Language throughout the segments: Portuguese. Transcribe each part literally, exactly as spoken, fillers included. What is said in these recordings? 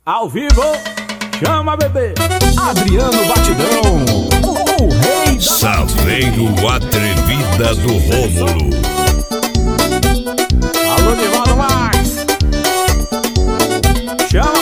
Ao vivo, chama bebê. Adriano Batidão, o, o rei da Saveiro Atrevida do Rômulo. Alô, Nivaldo Max. Chama.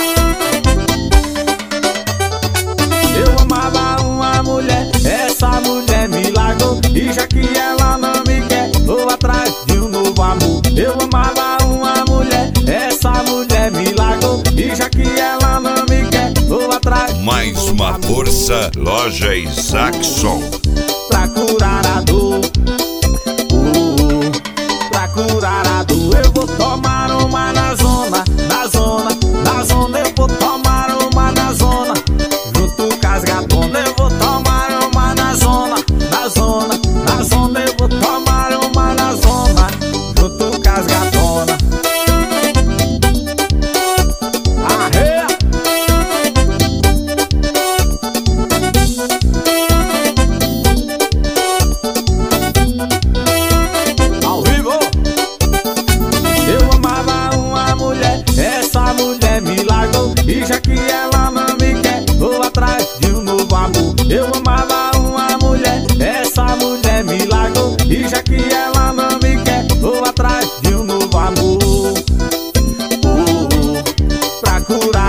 Eu amava uma mulher, essa mulher me largou, e já que ela não me quer, vou atrás de um novo amor. Eu amava uma mulher, essa mulher me largou, e já que ela não me quer, vou atrás. Mais uma força, Loja Isaacson. Pra curar a dor, oh, pra curar a dor, eu vou tomar uma na zona, na zona, na zona, eu vou tomar uma na zona, junto com as gatonas, eu vou tomar uma na zona, na zona, na zona, eu vou tomar uma na zona, junto com as gatonas. Arreia! Ao vivo! Eu amava uma mulher, essa mulher me largou, e já que ela não me quer, vou atrás de um novo amor. Eu amava uma mulher, essa mulher me largou, e já que ela não me quer, vou atrás de um novo amor. Oh, oh, pra curar